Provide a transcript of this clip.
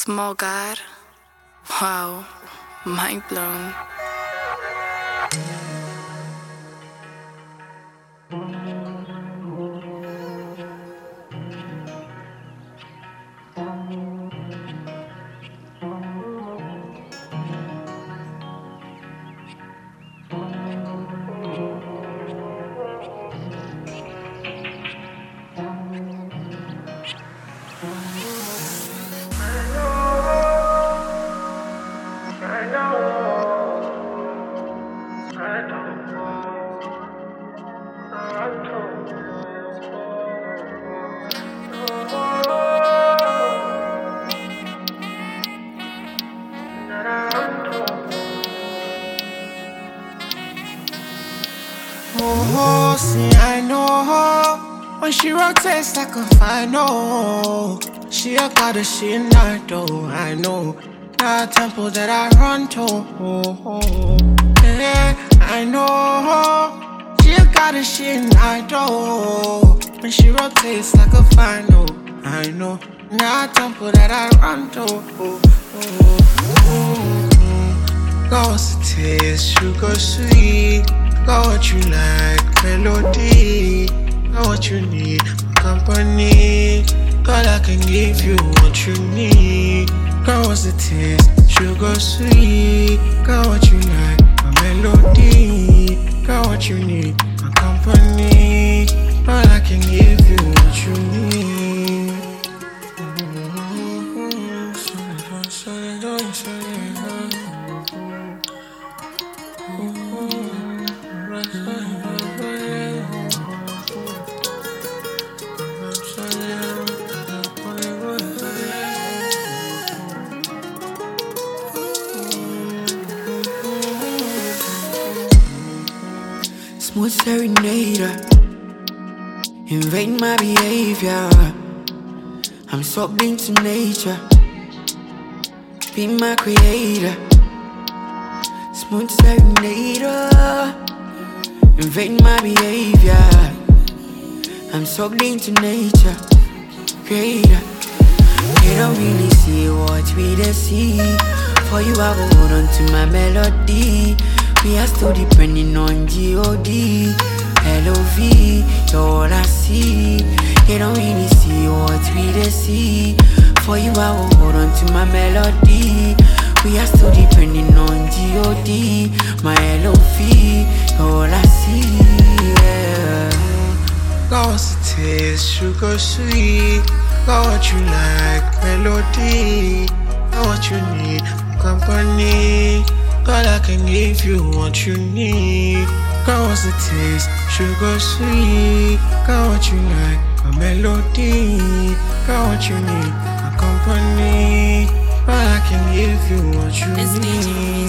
Small God? Wow, mind blown. Oh, see, I know when she rotates like a final. She a goddess, she not though. I know the temple that I run to. Yeah, I know she a goddess, she not though. When she rotates like a final, I know the temple that I run to. Lost the taste, sugar sweet. Got what you like, melody. Got what you need, my company. God, I can give you what you need. Got what's the taste, sugar sweet. Got what you like, my melody. Got what you need, my company. God, I can give you what you need. Smooth serenader, invade my behavior. I'm sucked into nature, be my creator. Smooth serenader, invade my behavior. I'm sucked into nature, creator. You don't really see what we dey see. For you I will hold on to my melody. We are still depending on G.O.D. L.O.V. You're all I see. They don't really see what we dey see. For you I will hold on to my melody. We are still depending on G.O.D. My L.O.V. You're all I see, yeah. Lost the taste, sugar sweet. Got what you like, melody. Got what you need, company. God, I can give you what you need. Got what's the taste, sugar sweet. Got what you like, a melody. Got what you need, a company. God, I can give you what you need.